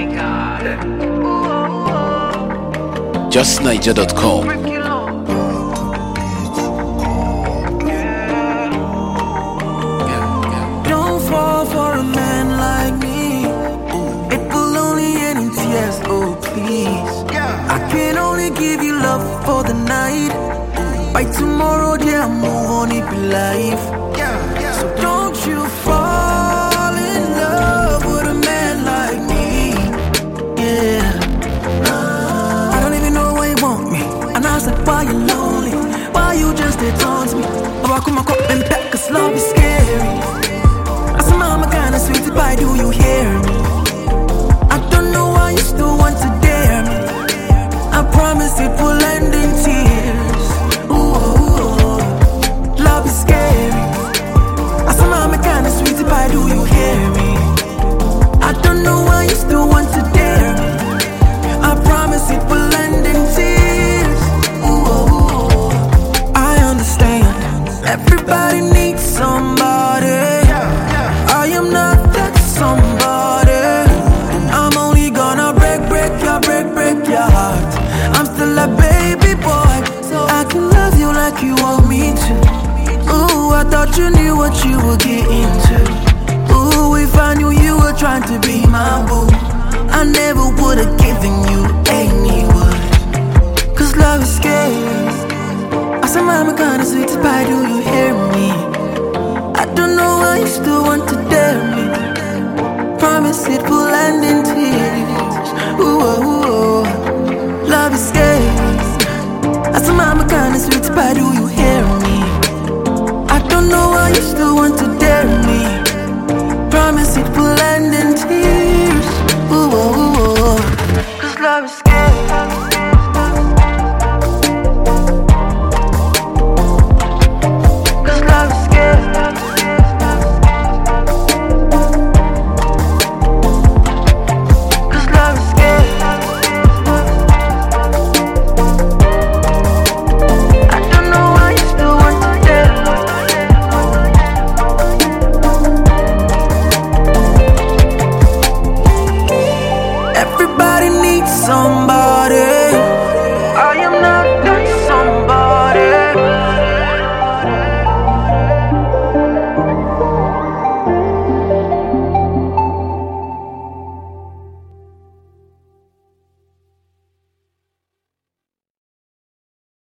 my God. JustNiger.com. Don't fall for a man like me. It will only end in tears, oh please. I can only give you love for the night. By tomorrow, yeah, I'll move on, it be life. So don't you fall in love with a man like me. Yeah. I don't even know why you want me. And I was like, why you lonely? Why you just did taunt me? Oh, I come and back, cause love is scary. I said, mama, kinda sweet, why do you hear me? I don't know why you still want to dare me. I promise it will end in tears. Ooh, love is scary. I said, mama, kinda sweet, why do you hear me? I don't know why you still want to dare me. I promise it will end in tears. Ooh, I understand. Everybody needs somebody. I am not that somebody. I'm only gonna break your heart. I'm still a baby boy, so I can love you like you want me to. Ooh, I thought you knew what you were getting to. Ooh, if I knew you were trying to be my boo, I never would've given you any word. Cause love is scary. I said, mama, kinda sweet, pie, do you hear me? I don't know why you still want to dare me. Promise it will end in tears. Ooh, love is scary. I said, mama, kinda sweet, pie, do you hear me? I don't know why you still want to